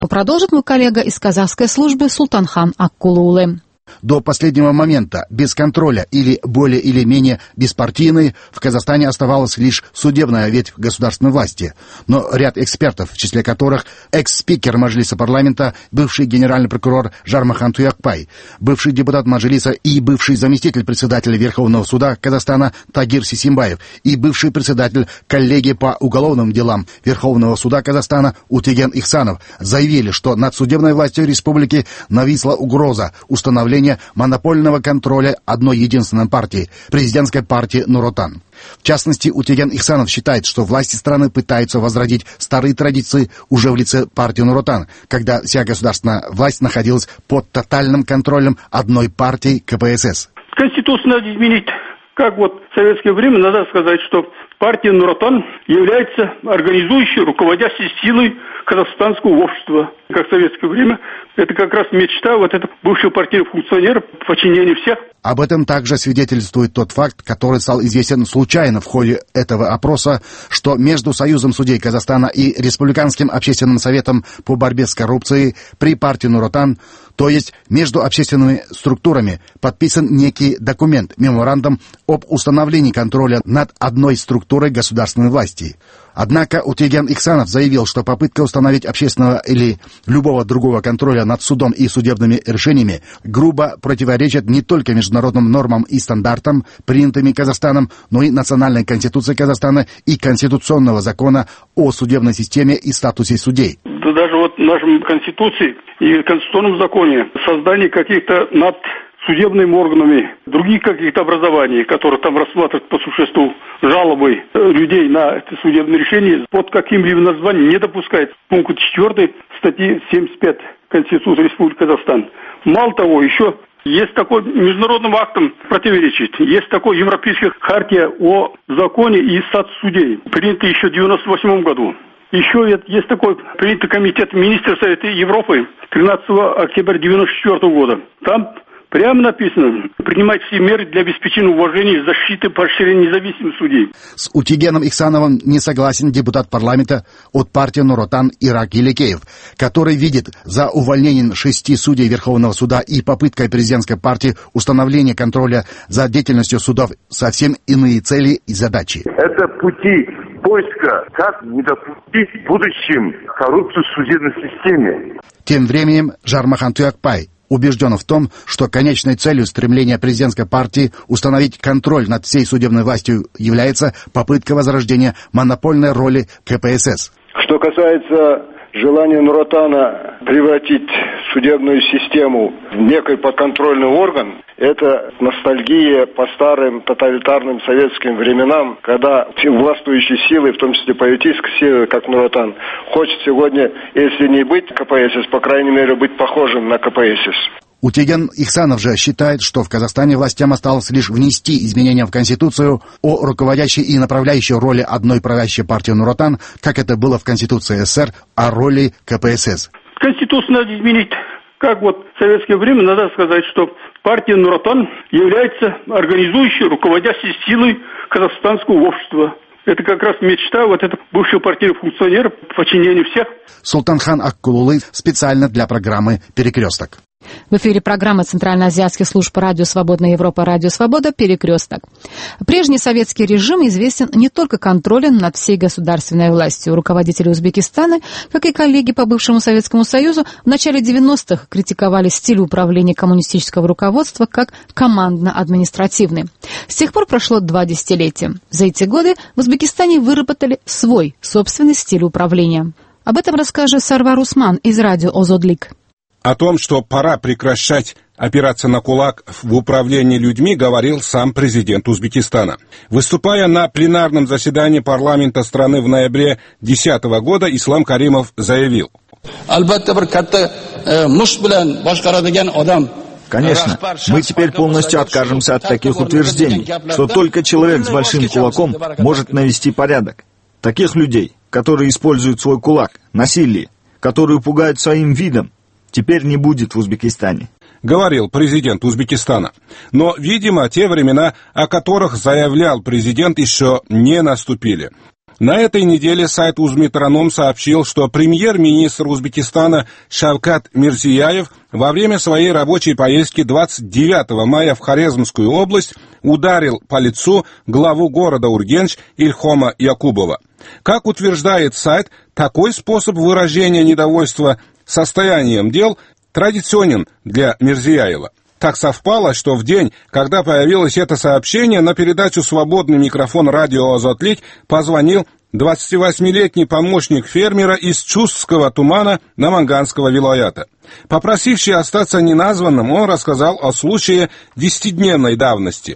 Продолжит мой коллега из казахской службы Султанхан Аккулулы. До последнего момента без контроля или более или менее беспартийной в Казахстане оставалась лишь судебная ветвь государственной власти. Но ряд экспертов, в числе которых экс-спикер Мажилиса парламента, бывший генеральный прокурор Жармахан Туякпай, бывший депутат Мажилиса и бывший заместитель председателя Верховного суда Казахстана Тагир Сисимбаев и бывший председатель коллегии по уголовным делам Верховного суда Казахстана Утеген Ихсанов заявили, что над судебной властью республики нависла угроза установления монопольного контроля одной единственной партии – президентской партии Нур-Отан. В частности, Утеген Ихсанов считает, что власти страны пытаются возродить старые традиции уже в лице партии Нур-Отан, когда вся государственная власть находилась под тотальным контролем одной партии КПСС. Конституцию надо изменить. Как вот в советское время надо сказать, что партия Нур-Отан является организующей, руководящей силой казахстанского общества. Как в советское время, это как раз мечта вот этого бывшего партийного функционера, подчинения всех. Об этом также свидетельствует тот факт, который стал известен случайно в ходе этого опроса, что между Союзом судей Казахстана и Республиканским общественным советом по борьбе с коррупцией при партии Нур-Отан, то есть между общественными структурами, подписан некий документ, меморандум об установлении контроля над одной структурой государственной власти. Однако Утеген Ихсанов заявил, что попытка установить общественного или любого другого контроля над судом и судебными решениями грубо противоречит не только международным нормам и стандартам, принятыми Казахстаном, но и национальной конституции Казахстана и конституционного закона о судебной системе и статусе судей. Да даже вот в нашей конституции и конституционном законе создание каких-то над судебными органами, других каких-то образований, которые там рассматривают по существу жалобы людей на это судебное решение, под каким-либо названием не допускает. Пункт 4 статьи 75 Конституции Республики Казахстан. Мало того, еще есть такой международным актом противоречит. Есть такой Европейская хартия о законе и статусе судей, принятая еще в 1998 году. Еще есть такой принятый комитет министров Совета Европы 13 октября 1994 года. Там прямо написано: принимать все меры для обеспечения уважения, защиты, поощрения независимых судей. С Утегеном Ихсановым не согласен депутат парламента от партии Нур-Отан Ирак Елекеев, который видит за увольнением 6 судей Верховного суда и попыткой президентской партии установления контроля за деятельностью судов совсем иные цели и задачи. Это пути поиска, как не допустить в будущем коррупцию в судебной системе. Тем временем Жармахан Туякпай убежден в том, что конечной целью стремления президентской партии установить контроль над всей судебной властью является попытка возрождения монопольной роли КПСС. Что касается желания Нур-Отана превратить судебную систему в некий подконтрольный орган, это ностальгия по старым тоталитарным советским временам, когда властвующие силы, в том числе политические силы, как Нур-Отан, хочет сегодня, если не быть КПСС, по крайней мере, быть похожим на КПСС. Утеген Ихсанов же считает, что в Казахстане властям осталось лишь внести изменения в Конституцию о руководящей и направляющей роли одной правящей партии Нур-Отан, как это было в Конституции СССР, о роли КПСС. Конституцию надо изменить. Как вот в советское время надо сказать, что партия Нур-Отан является организующей, руководящей силой казахстанского общества. Это как раз мечта вот этого бывшего партийного функционера, подчинения всех. Султанхан Аккулулы специально для программы «Перекресток». В эфире программа Центральноазиатских служб «Радио Свободная Европа», «Радио Свобода», «Перекресток». Прежний советский режим известен не только контролем над всей государственной властью. Руководители Узбекистана, как и коллеги по бывшему Советскому Союзу, в начале 90-х критиковали стиль управления коммунистического руководства как командно-административный. С тех пор прошло 2 десятилетия. За эти годы в Узбекистане выработали свой собственный стиль управления. Об этом расскажет Сарвар Усман из радио «Озодлик». О том, что пора прекращать опираться на кулак в управлении людьми, говорил сам президент Узбекистана. Выступая на пленарном заседании парламента страны в ноябре 2010 года, Ислам Каримов заявил: Конечно, мы теперь полностью откажемся от таких утверждений, что только человек с большим кулаком может навести порядок. Таких людей, которые используют свой кулак, насилие, которые пугают своим видом, теперь не будет в Узбекистане. Говорил президент Узбекистана. Но, видимо, те времена, о которых заявлял президент, еще не наступили. На этой неделе сайт «Узметроном» сообщил, что премьер-министр Узбекистана Шавкат Мирзияев во время своей рабочей поездки 29 мая в Хорезмскую область ударил по лицу главу города Ургенч Ильхома Якубова. Как утверждает сайт, такой способ выражения недовольства состоянием дел традиционен для Мирзияева. Так совпало, что в день, когда появилось это сообщение, на передачу «Свободный микрофон» радио «Озотлик» позвонил 28-летний помощник фермера из Чустского тумана Наманганского вилаята. Попросивший остаться неназванным, он рассказал о случае 10-дневной давности.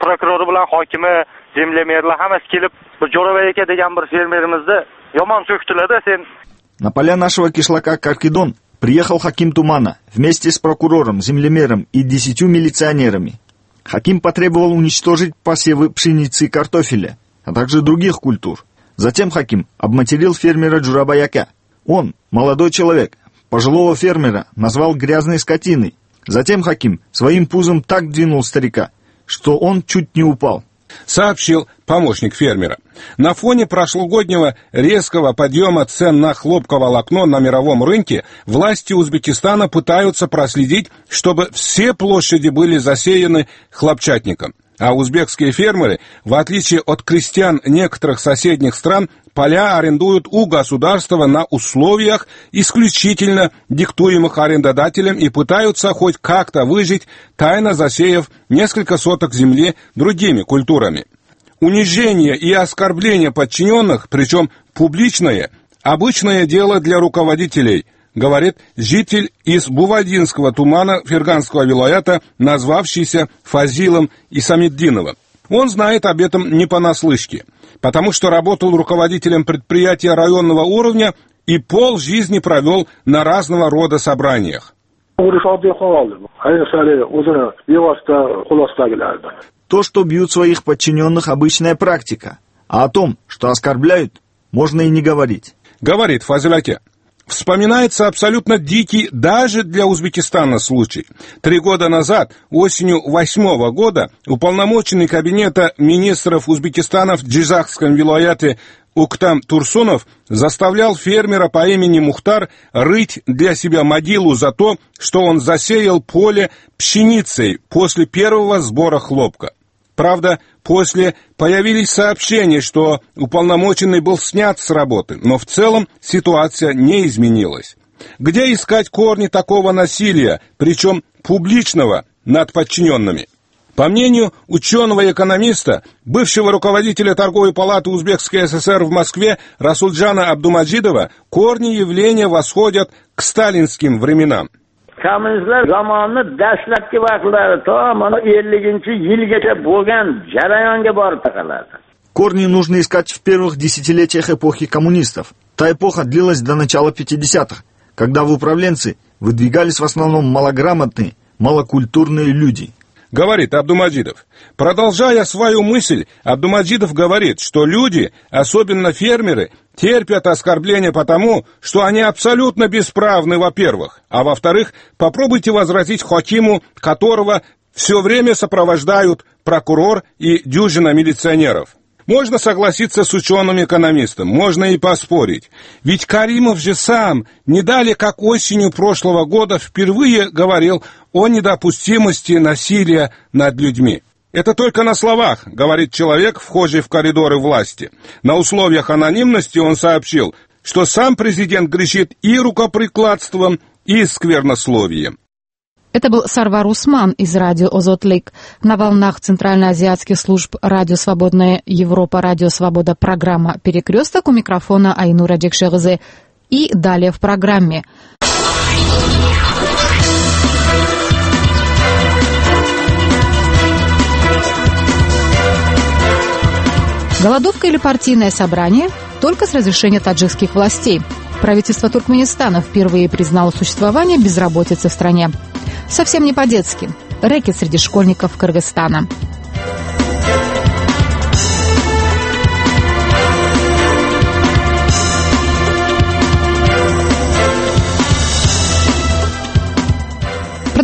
На поля нашего кишлака Каркидон приехал Хаким Тумана вместе с прокурором, землемером и 10 милиционерами. Хаким потребовал уничтожить посевы пшеницы и картофеля, а также других культур. Затем Хаким обматерил фермера Джурабаяка. Он, молодой человек, пожилого фермера назвал грязной скотиной. Затем Хаким своим пузом так двинул старика, что он чуть не упал. Сообщил помощник фермера. На фоне прошлогоднего резкого подъема цен на хлопковолокно на мировом рынке власти Узбекистана пытаются проследить, чтобы все площади были засеяны хлопчатником. А узбекские фермеры, в отличие от крестьян некоторых соседних стран, поля арендуют у государства на условиях, исключительно диктуемых арендодателем, и пытаются хоть как-то выжить, тайно засеяв несколько соток земли другими культурами. Унижение и оскорбление подчиненных, причем публичное, обычное дело для руководителей, говорит житель из Бувадинского тумана Ферганского вилаята, назвавшийся Фазилом Исамиддиновым. Он знает об этом не понаслышке, потому что работал руководителем предприятия районного уровня и полжизни провел на разного рода собраниях. То, что бьют своих подчиненных, обычная практика, а о том, что оскорбляют, можно и не говорить. Говорит Фазиляке. Вспоминается абсолютно дикий даже для Узбекистана случай. 3 года назад, осенью 2008 года, уполномоченный кабинета министров Узбекистана в Джизахском вилаяте Уктам Турсунов заставлял фермера по имени Мухтар рыть для себя могилу за то, что он засеял поле пшеницей после первого сбора хлопка. Правда, после появились сообщения, что уполномоченный был снят с работы, но в целом ситуация не изменилась. Где искать корни такого насилия, причем публичного, над подчиненными? По мнению ученого-экономиста, бывшего руководителя торговой палаты Узбекской ССР в Москве Расулджана Абдумаджидова, корни явления восходят к сталинским временам. Kommunistlar zamonini dastlabki vaqtlari to mana 50-yilgacha bo'lgan jarayonga borib taqaladi. Корни нужно искать в первых десятилетиях эпохи коммунистов. Та эпоха длилась до начала 50-х, когда в управленцы выдвигались в основном малограмотные, малокультурные люди. Говорит Абдумаджидов. Продолжая свою мысль, Абдумаджидов говорит, что люди, особенно фермеры, терпят оскорбления потому, что они абсолютно бесправны, во-первых, а во-вторых, попробуйте возразить Хакиму, которого все время сопровождают прокурор и дюжина милиционеров. Можно согласиться с ученым-экономистом, можно и поспорить. Ведь Каримов же сам не далее как осенью прошлого года впервые говорил о недопустимости насилия над людьми. Это только на словах, говорит человек, вхожий в коридоры власти. На условиях анонимности он сообщил, что сам президент грешит и рукоприкладством, и сквернословием. Это был Сарвар Усман из радио «Озотлик». На волнах центральноазиатских служб «Радио Свободная Европа», «Радио Свобода», программа «Перекресток», у микрофона Айнура Джекшерзе. И далее в программе. Голодовка или партийное собрание? Только с разрешения таджикских властей. Правительство Туркменистана впервые признало существование безработицы в стране. Совсем не по-детски. Рэкет среди школьников Кыргызстана.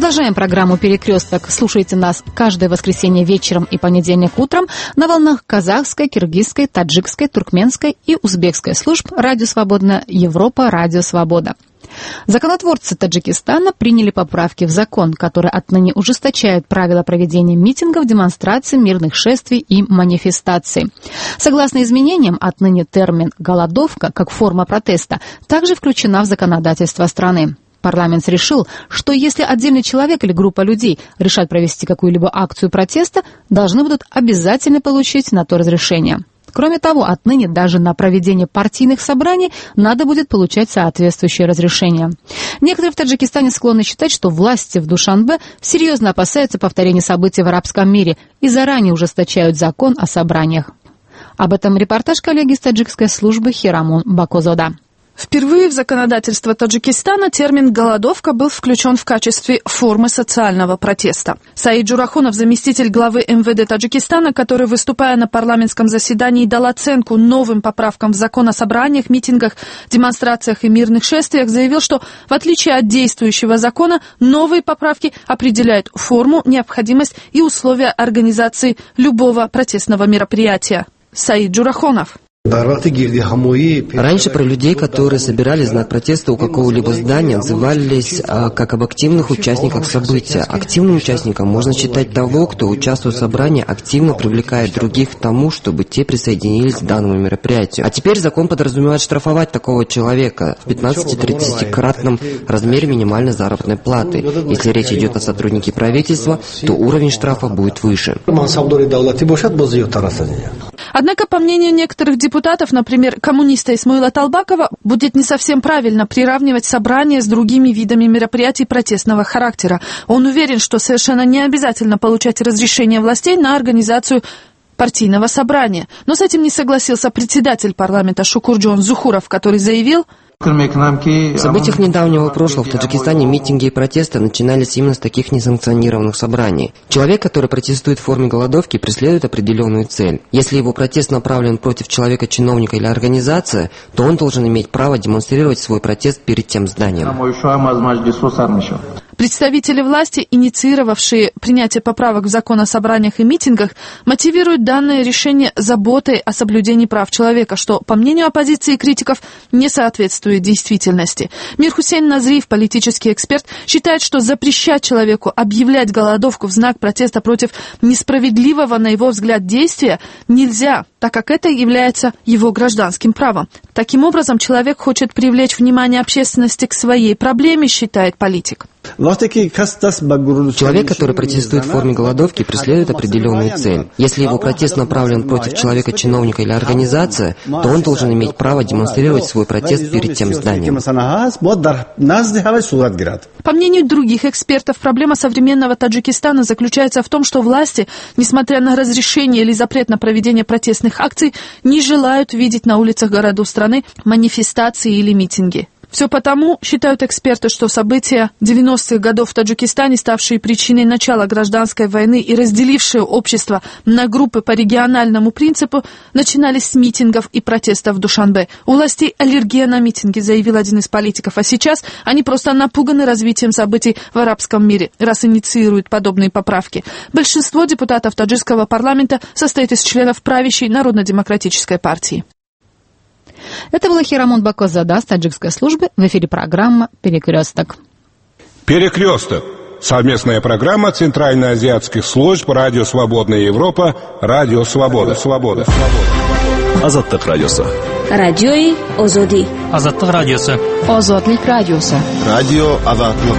Продолжаем программу «Перекресток». Слушайте нас каждое воскресенье вечером и понедельник утром на волнах казахской, киргизской, таджикской, туркменской и узбекской служб «Радио Свободная Европа», «Радио Свобода». Законотворцы Таджикистана приняли поправки в закон, которые отныне ужесточают правила проведения митингов, демонстраций, мирных шествий и манифестаций. Согласно изменениям, отныне термин «голодовка» как форма протеста также включена в законодательство страны. Парламент решил, что если отдельный человек или группа людей решат провести какую-либо акцию протеста, должны будут обязательно получить на то разрешение. Кроме того, отныне даже на проведение партийных собраний надо будет получать соответствующее разрешение. Некоторые в Таджикистане склонны считать, что власти в Душанбе серьезно опасаются повторения событий в арабском мире и заранее ужесточают закон о собраниях. Об этом репортаж коллеги из таджикской службы Хирамон Бакозода. Впервые в законодательство Таджикистана термин «голодовка» был включен в качестве формы социального протеста. Саид Джурахонов, заместитель главы МВД Таджикистана, который, выступая на парламентском заседании, дал оценку новым поправкам в закон о собраниях, митингах, демонстрациях и мирных шествиях, заявил, что, в отличие от действующего закона, новые поправки определяют форму, необходимость и условия организации любого протестного мероприятия. Саид Джурахонов. Раньше про людей, которые собирали знак протеста у какого-либо здания, отзывались как об активных участниках события. Активным участником можно считать того, кто, участвуя в собрании, активно привлекает других к тому, чтобы те присоединились к данному мероприятию. А теперь закон подразумевает штрафовать такого человека в 15-30-кратном размере минимальной заработной платы. Если речь идет о сотруднике правительства, то уровень штрафа будет выше. Однако, по мнению некоторых депутатов, например, коммуниста Исмаила Талбакова, будет не совсем правильно приравнивать собрания с другими видами мероприятий протестного характера. Он уверен, что совершенно не обязательно получать разрешение властей на организацию партийного собрания. Но с этим не согласился председатель парламента Шукурджон Зухуров, который заявил: в событиях недавнего прошлого в Таджикистане митинги и протесты начинались именно с таких несанкционированных собраний. Человек, который протестует в форме голодовки, преследует определенную цель. Если его протест направлен против человека, чиновника или организации, то он должен иметь право демонстрировать свой протест перед тем зданием. Представители власти, инициировавшие принятие поправок в закон о собраниях и митингах, мотивируют данное решение заботой о соблюдении прав человека, что, по мнению оппозиции и критиков, не соответствует действительности. Мир Хусейн Назриев, политический эксперт, считает, что запрещать человеку объявлять голодовку в знак протеста против несправедливого, на его взгляд, действия нельзя, так как это является его гражданским правом. Таким образом, человек хочет привлечь внимание общественности к своей проблеме, считает политик. Человек, который протестует в форме голодовки, преследует определенную цель. Если его протест направлен против человека, чиновника или организации, то он должен иметь право демонстрировать свой протест перед тем зданием. По мнению других экспертов, проблема современного Таджикистана заключается в том, что власти, несмотря на разрешение или запрет на проведение протестных акций, не желают видеть на улицах городов страны манифестации или митинги. Все потому, считают эксперты, что события 90-х годов в Таджикистане, ставшие причиной начала гражданской войны и разделившие общество на группы по региональному принципу, начинались с митингов и протестов в Душанбе. У властей аллергия на митинги, заявил один из политиков, а сейчас они просто напуганы развитием событий в арабском мире, раз инициируют подобные поправки. Большинство депутатов таджикского парламента состоит из членов правящей Народно-демократической партии. Это была Хирамон Бакозода с таджикской службы. В эфире программа «Перекресток». «Перекресток» — совместная программа Центральноазиатских служб «Радио Свободная Европа», «Радио Свобода». Азаттык радиосы. Радиои Озоди. Азаттык радиосы. Озодлик радиосы. Радио Азаттык.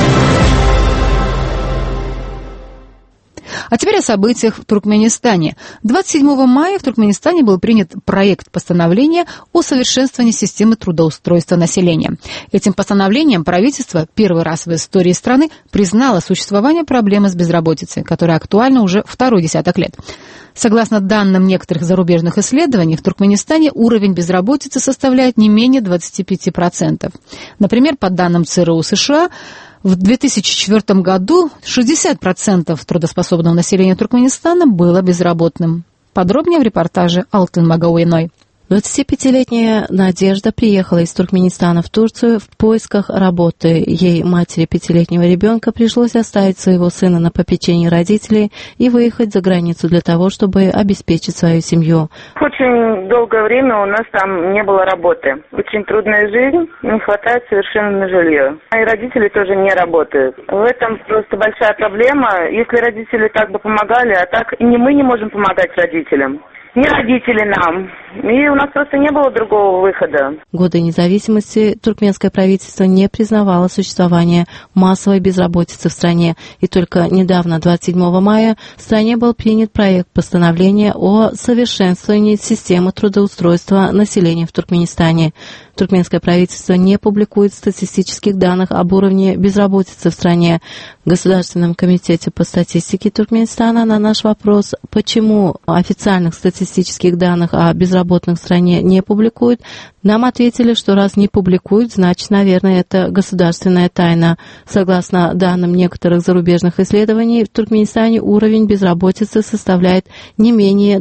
А теперь о событиях в Туркменистане. 27 мая в Туркменистане был принят проект постановления о совершенствовании системы трудоустройства населения. Этим постановлением правительство первый раз в истории страны признало существование проблемы с безработицей, которая актуальна уже второй десяток лет. Согласно данным некоторых зарубежных исследований, в Туркменистане уровень безработицы составляет не менее 25%. Например, по данным ЦРУ США, в 2004 году 60% трудоспособного населения Туркменистана было безработным. Подробнее в репортаже Алтын Магауиной. 25-летняя Надежда приехала из Туркменистана в Турцию в поисках работы. Ей, матери 5-летнего ребенка, пришлось оставить своего сына на попечении родителей и выехать за границу для того, чтобы обеспечить свою семью. Очень долгое время у нас там не было работы. Очень трудная жизнь, не хватает совершенно на жилье. Мои родители тоже не работают. В этом просто большая проблема. Если родители так бы помогали, а так и мы не можем помогать родителям. Не родители нам. И у нас просто не было другого выхода. В годы независимости туркменское правительство не признавало существование массовой безработицы в стране. И только недавно, 27 мая, в стране был принят проект постановления о совершенствовании системы трудоустройства населения в Туркменистане. Туркменское правительство не публикует статистических данных об уровне безработицы в стране. В Государственном комитете по статистике Туркменистана на наш вопрос, почему официальных статистических данных о безработных в стране не публикуют, нам ответили, что раз не публикуют, значит, наверное, это государственная тайна. Согласно данным некоторых зарубежных исследований, в Туркменистане уровень безработицы составляет не менее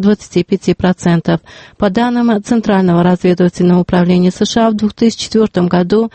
25%. По данным Центрального разведывательного управления США, в 2004 году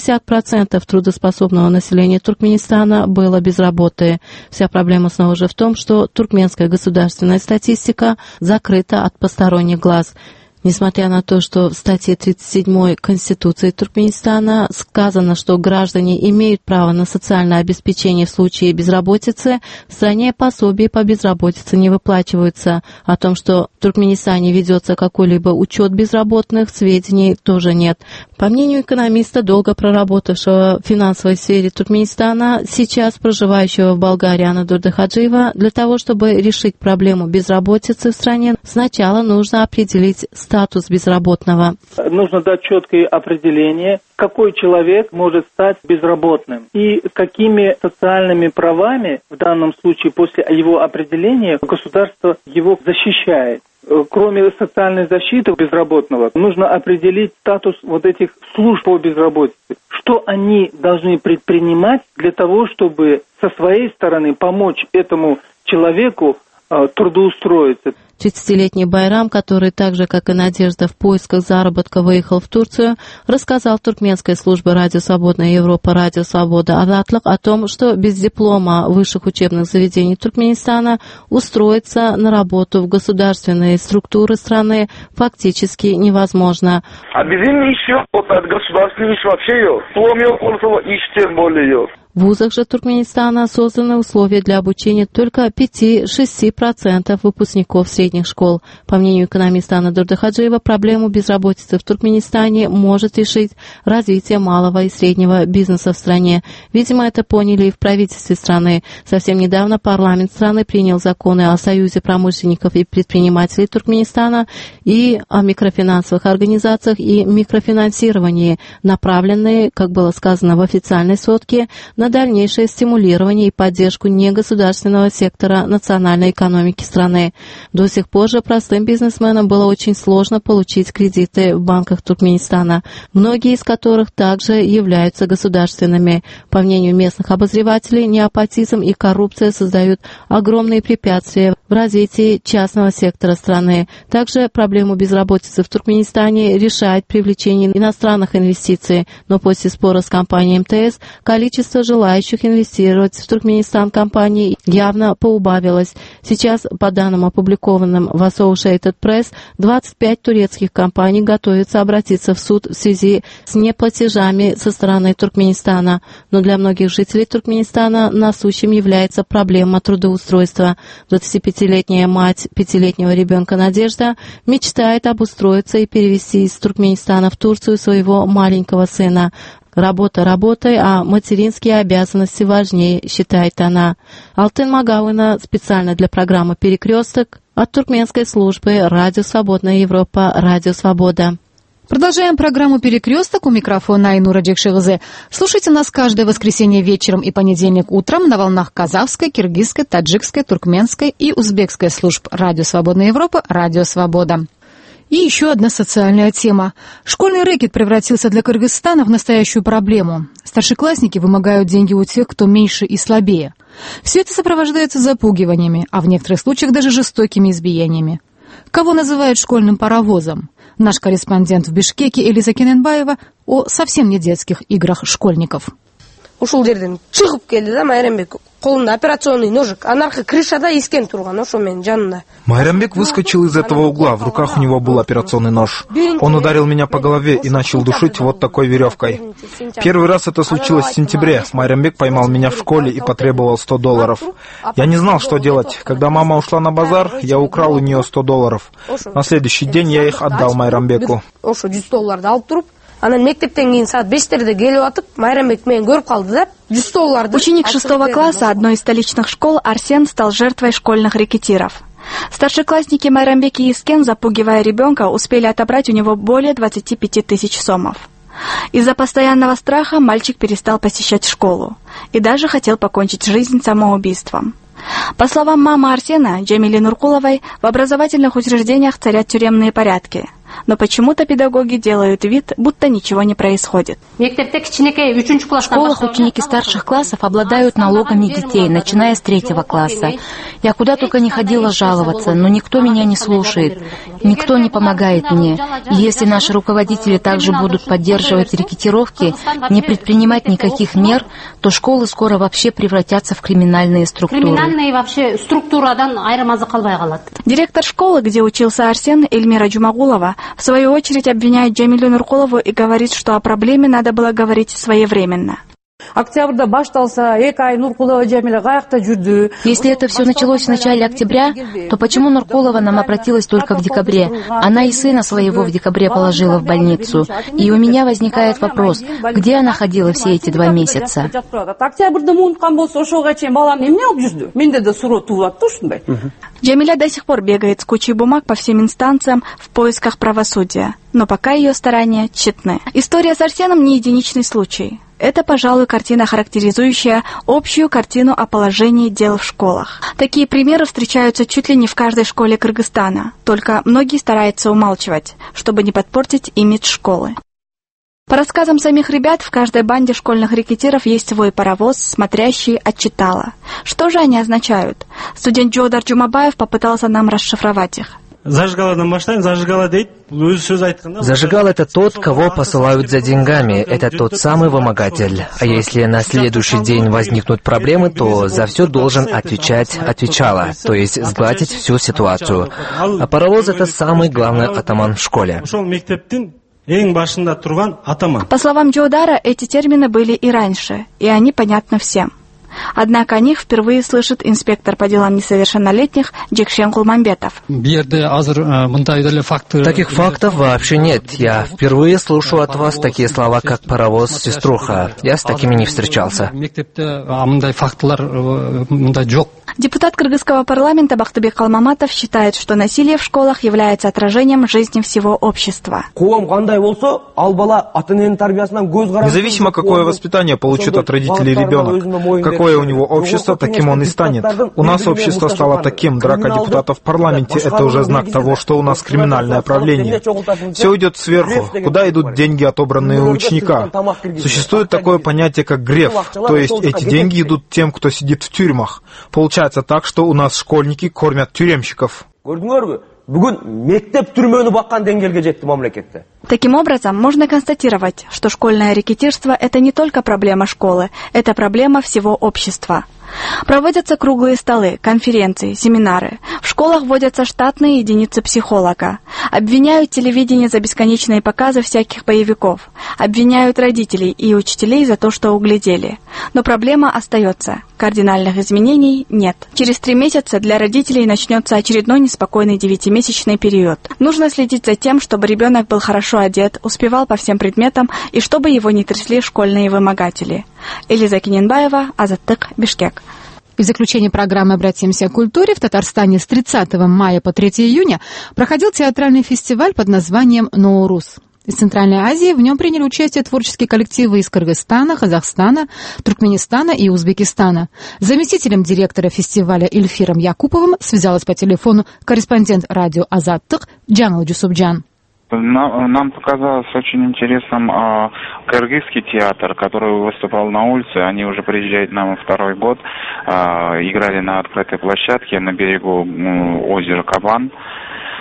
60% трудоспособного населения Туркменистана было без работы. Вся проблема снова же в том, что туркменская государственная статистика закрыта от посторонних глаз. Несмотря на то, что в статье 37 Конституции Туркменистана сказано, что граждане имеют право на социальное обеспечение в случае безработицы, в стране пособия по безработице не выплачиваются. О том, что в Туркменистане ведется какой-либо учет безработных, сведений тоже нет. По мнению экономиста, долго проработавшего в финансовой сфере Туркменистана, сейчас проживающего в Болгарии Анадурда Хаджиева, для того, чтобы решить проблему безработицы в стране, сначала нужно определить статус безработного. Нужно дать четкое определение, какой человек может стать безработным и какими социальными правами, в данном случае после его определения, государство его защищает. Кроме социальной защиты безработного, нужно определить статус вот этих служб по безработице. Что они должны предпринимать для того, чтобы со своей стороны помочь этому человеку трудоустроиться. 30-летний Байрам, который так же, как и Надежда, в поисках заработка выехал в Турцию, рассказал туркменской службе «Радио Свободная Европа», «Радио Свобода» Азатлык о том, что без диплома высших учебных заведений Туркменистана устроиться на работу в государственные структуры страны фактически невозможно. А без ничего, от государственного вообще yok. Диплом yok, тем более yok. В вузах же Туркменистана созданы условия для обучения только 5-6% выпускников средних школ. По мнению экономиста Анадурда Хаджиева, проблему безработицы в Туркменистане может решить развитие малого и среднего бизнеса в стране. Видимо, это поняли и в правительстве страны. Совсем недавно парламент страны принял законы о Союзе промышленников и предпринимателей Туркменистана и о микрофинансовых организациях и микрофинансировании, направленные, как было сказано в официальной сводке, на дальнейшее стимулирование и поддержку негосударственного сектора национальной экономики страны. До сих пор же простым бизнесменам было очень сложно получить кредиты в банках Туркменистана, многие из которых также являются государственными. По мнению местных обозревателей, неопатизм и коррупция создают огромные препятствия в развитии частного сектора страны. Также проблему безработицы в Туркменистане решает привлечение иностранных инвестиций, но после спора с компанией МТС количество желающих инвестировать в Туркменистан компаний явно поубавилось. Сейчас, по данным, опубликованным в Associated Press, 25 турецких компаний готовятся обратиться в суд в связи с неплатежами со стороны Туркменистана. Но для многих жителей Туркменистана насущим является проблема трудоустройства. 25-летняя мать 5-летнего ребенка Надежда мечтает обустроиться и перевести из Туркменистана в Турцию своего маленького сына. Работа работой, а материнские обязанности важнее, считает она. Алтын Магауина специально для программы «Перекресток» от туркменской службы «Радио Свободная Европа», «Радио Свобода». Продолжаем программу «Перекресток». У микрофона Айнура Джекшевызе. Слушайте нас каждое воскресенье вечером и понедельник утром на волнах казахской, киргизской, таджикской, туркменской и узбекской служб «Радио Свободная Европа», «Радио Свобода». И еще одна социальная тема. Школьный рэкет превратился для Кыргызстана в настоящую проблему. Старшеклассники вымогают деньги у тех, кто меньше и слабее. Все это сопровождается запугиваниями, а в некоторых случаях даже жестокими избиениями. Кого называют школьным паровозом? Наш корреспондент в Бишкеке Элиза Кененбаева о совсем не детских играх школьников. Ушул жерден чыгып келди да Майрамбек. Колунда операционный ножик, а наркы крышада искен турган, ошо менин жанымда. Майрамбек выскочил из этого угла, в руках у него был операционный нож. Он ударил меня по голове и начал душить вот такой веревкой. Первый раз это случилось в сентябре. Майрамбек поймал меня в школе и потребовал $100. Я не знал, что делать. Когда мама ушла на базар, я украл у нее $100. На следующий день я их отдал Майрамбеку. Ошо $100 алып туруп, анан мектептен кийин саат 5:00 келип атып, Майрамбек мени көрүп калды да. Ученик 6 класса одной из столичных школ Арсен стал жертвой школьных рэкетиров. Старшеклассники Майрамбек и Искен, запугивая ребенка, успели отобрать у него более 25 тысяч сомов. Из-за постоянного страха мальчик перестал посещать школу и даже хотел покончить жизнь самоубийством. По словам мамы Арсена, Джамили Нуркуловой, в образовательных учреждениях царят тюремные порядки. Но почему-то педагоги делают вид, будто ничего не происходит. В школах ученики старших классов обладают налогами детей, начиная с 3 класса. Я куда только не ходила жаловаться, но никто меня не слушает, никто не помогает мне. И если наши руководители также будут поддерживать рекетировки, не предпринимать никаких мер, то школы скоро вообще превратятся в криминальные структуры. Директор школы, где учился Арсен, Эльмира Джумагулова, в свою очередь обвиняет Джамилю Нуркулову и говорит, что о проблеме надо было говорить своевременно. Если это все началось в начале октября, то почему Нуркулова нам обратилась только в декабре? Она и сына своего в декабре положила в больницу. И у меня возникает вопрос, где она ходила все эти 2 месяца? Джамиля до сих пор бегает с кучей бумаг по всем инстанциям в поисках правосудия, но пока ее старания тщетны. История с Арсеном не единичный случай. Это, пожалуй, картина, характеризующая общую картину о положении дел в школах. Такие примеры встречаются чуть ли не в каждой школе Кыргызстана, только многие стараются умалчивать, чтобы не подпортить имидж школы. По рассказам самих ребят, в каждой банде школьных рэкетиров есть свой паровоз, смотрящий от читала. Что же они означают? Студент Джодар Джумабаев попытался нам расшифровать их. Зажигал это тот, кого посылают за деньгами. Это тот самый вымогатель. А если на следующий день возникнут проблемы, то за все должен отвечать отвечала, то есть сгладить всю ситуацию. А паровоз — это самый главный атаман в школе. По словам Джодара, эти термины были и раньше, и они понятны всем. Однако о них впервые слышит инспектор по делам несовершеннолетних Джекшен Кулмамбетов. Таких фактов вообще нет. Я впервые слышу от вас такие слова, как паровоз, сеструха. Я с такими не встречался. Депутат кыргызского парламента Бактыбек Калмаматов считает, что насилие в школах является отражением жизни всего общества. Независимо, какое воспитание получит от родителей ребенок, какое у него общество, таким он и станет. У нас общество стало таким, драка депутатов в парламенте — это уже знак того, что у нас криминальное правление. Все идет сверху. Куда идут деньги, отобранные у ученика? Существует такое понятие, как греф, то есть эти деньги идут тем, кто сидит в тюрьмах. Получается так, что у нас школьники кормят тюремщиков. Таким образом, можно констатировать, что школьное рэкетирство — это не только проблема школы, это проблема всего общества. Проводятся круглые столы, конференции, семинары. В школах вводятся штатные единицы психолога. Обвиняют телевидение за бесконечные показы всяких боевиков. Обвиняют родителей и учителей за то, что углядели. Но проблема остается. Кардинальных изменений нет. Через 3 месяца для родителей начнется очередной неспокойный 9-месячный период. Нужно следить за тем, чтобы ребенок был хорошо одет, успевал по всем предметам и чтобы его не трясли школьные вымогатели. Элиза Кененбаева, Азаттык, Бишкек. В заключение программы «Обратимся к культуре» в Татарстане с 30 мая по 3 июня проходил театральный фестиваль под названием «Ноурус». Из Центральной Азии в нем приняли участие творческие коллективы из Кыргызстана, Казахстана, Туркменистана и Узбекистана. С заместителем директора фестиваля Ильфиром Якуповым связалась по телефону корреспондент радио «Азаттык» Джанал Джусубджан. Нам показалось очень интересным кыргызский театр, который выступал на улице. Они уже приезжают к нам 2-й год. Играли на открытой площадке на берегу озера Кабан.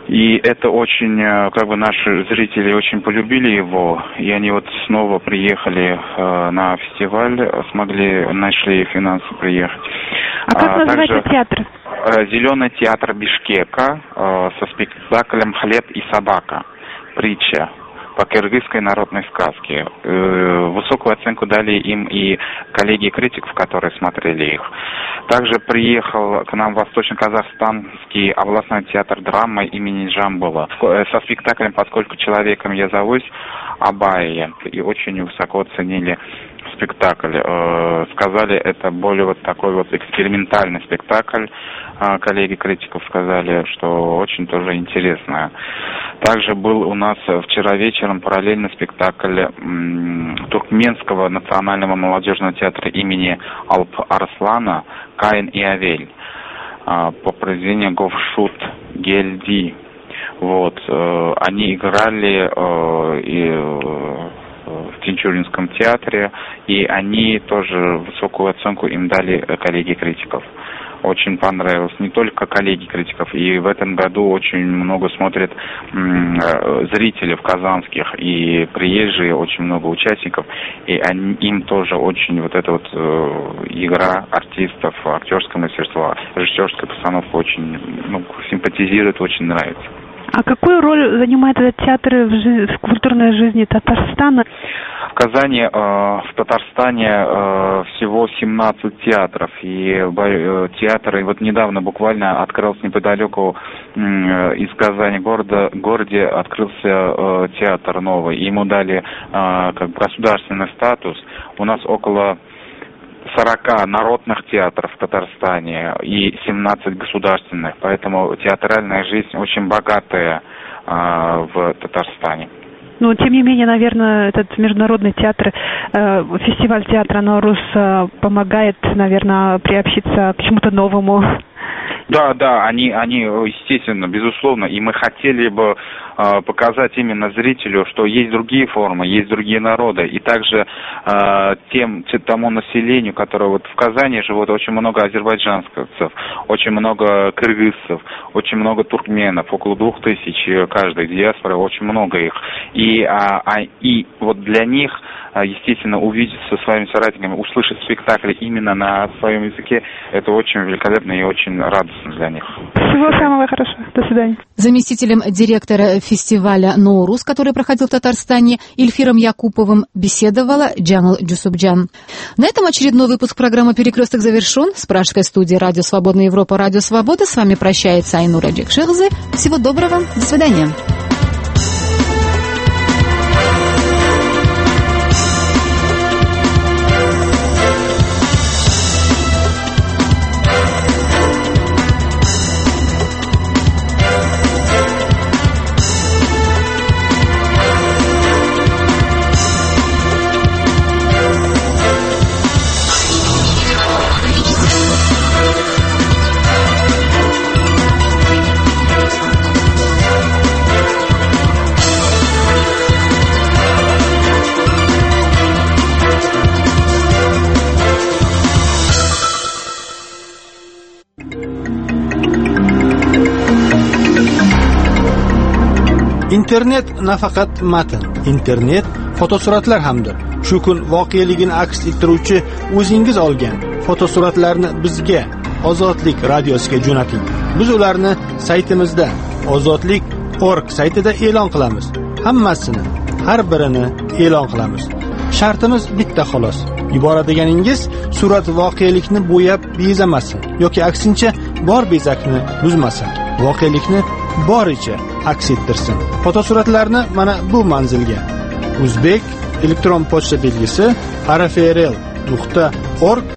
И это очень, наши зрители очень полюбили его, и они вот снова приехали на фестиваль, нашли финансы приехать. А как называется театр? «Зеленый театр Бишкека» со спектаклем «Хлеб и собака», притча по кыргызской народной сказке. Высокую оценку дали им и коллеги критиков, которые смотрели их. Также приехал к нам Восточно-Казахстанский областной театр драмы имени Джамбула со спектаклем «Поскольку человеком я зовусь» Абайя. И очень высоко оценили спектакль. Сказали, это более вот такой вот экспериментальный спектакль. Коллеги критиков сказали, что очень тоже интересно. Также был у нас вчера вечером параллельный спектакль Туркменского национального молодежного театра имени Алп Арслана «Каин и Авель» по произведению Говшут Гельди. Вот. Они играли в Тинчуринском театре, и они тоже высокую оценку им дали коллеги критиков. Очень понравилось. Не только коллеги критиков, и в этом году очень много смотрят зрителей казанских, и приезжие, очень много участников, и им тоже очень вот эта вот игра артистов, актерское мастерство, режиссерская постановка очень симпатизирует, очень нравится. А какую роль занимает этот театр в культурной жизни Татарстана? В Казани, в Татарстане всего 17 театров. И театры, вот недавно буквально открылся неподалеку из Казани городе открылся театр новый. Ему дали государственный статус. У нас около 40 народных театров в Татарстане и 17 государственных. Поэтому театральная жизнь очень богатая в Татарстане. Но, тем не менее, наверное, этот международный театр, фестиваль театра «Наурус» помогает, наверное, приобщиться к чему-то новому. Да, они, естественно, безусловно, и мы хотели бы показать именно зрителю, что есть другие формы, есть другие народы, и также тому населению, которое вот в Казани живут, очень много азербайджанцев, очень много кыргызцев, очень много туркменов, около 2000 каждой диаспоры, очень много их, и вот для них, естественно, увидеться со своими соратниками, услышать спектакли именно на своем языке, это очень великолепно и очень радостно для них. Всего самого хорошего. До свидания. Заместителем директора фестиваля «Наурус», который проходил в Татарстане, Ильфиром Якуповым беседовала Джамал Джусубджан. На этом очередной выпуск программы «Перекресток» завершен. С пражской студии «Радио Свободная Европа», «Радио Свобода» с вами прощается Айнура Джекширзе. Всего доброго. До свидания. Internet nafaqat matn, internet fotosuratlar hamdir. Shu kun voqeligini aks ettiruvchi o'zingiz olgan fotosuratlarni bizga Ozodlik radiosiga jo'nating. Biz ularni saytimizda ozodlik.org saytida e'lon qilamiz. Hammasini, har birini e'lon qilamiz. Shartimiz bitta xolos. Yuboradiganingiz surat voqelikni bo'yab bezamasin yoki aksincha bor bezakni buzmasin. Voqelikni boricha aks ettirsin. Fotosuratlarni mana bu manzilga Uzbek elektron pochta belgisi arafrl.org